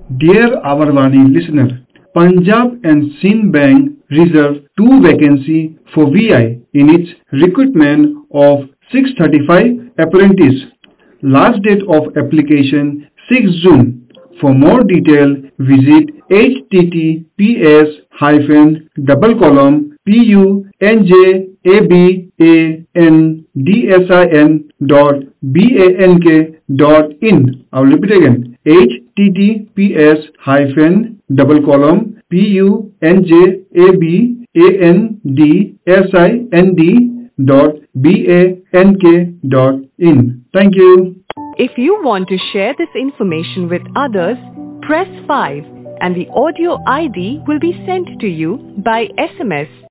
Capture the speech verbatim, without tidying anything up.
Dear Awarwani listener, Punjab and Sindh Bank reserve two vacancies for V I in its recruitment of six hundred thirty-five apprentices. Last date of application sixth June. For more detail, visit https hyphen double column punjabandsin dot bank dot in. I will repeat again. https hyphen double column punjabandsin dot bank dot in. Thank you. If you want to share this information with others, press five and the audio I D will be sent to you by S M S.